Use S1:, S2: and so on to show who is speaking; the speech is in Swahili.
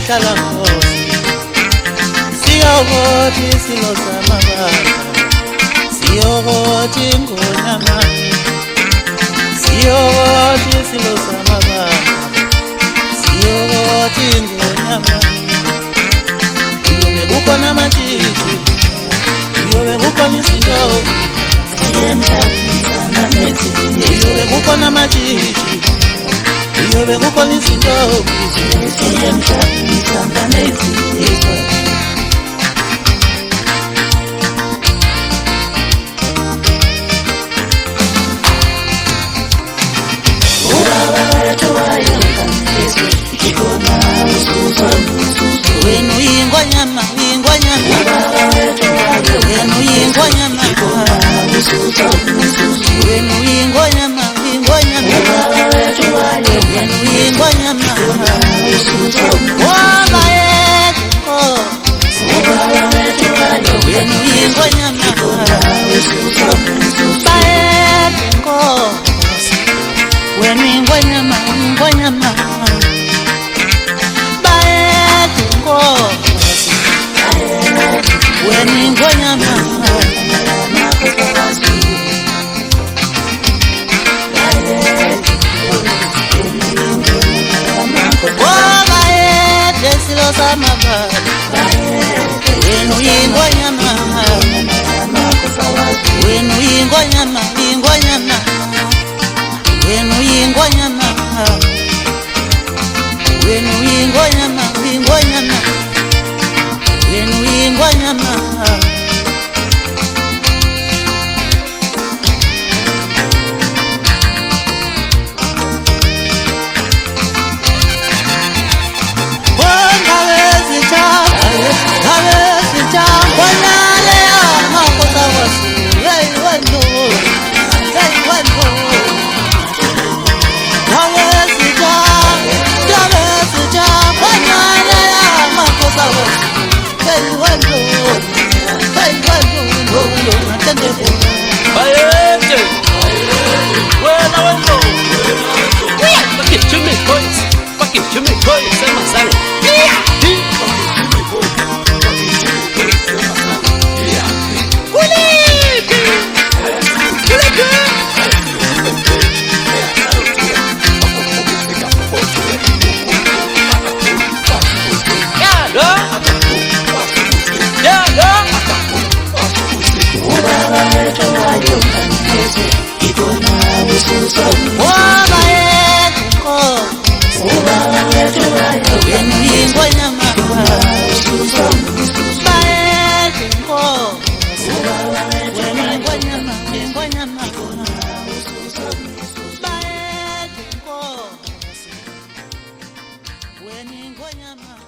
S1: hlala Nkosi siyokothi silo samabala siyokothi ngonyama siyokothi silo samabala siyokothi ngonyama iyobe kukhona amajiji iyobe kukhona izinto iyobe kukhona amajiji iyobe kukhona izinto wenu ingonyama ingonyama wenu ingonyama wenu ingonyama ingonyama wenu ingonyama waba yeko wenu ingonyama bayeko wenu ingonyama ingonyama bayeko wenu ingonyama silo samabala wenu ingonyama wenu ingonyama ingonyama wenu ingonyama wenu ingonyama ingonyama wenu ingonyama When you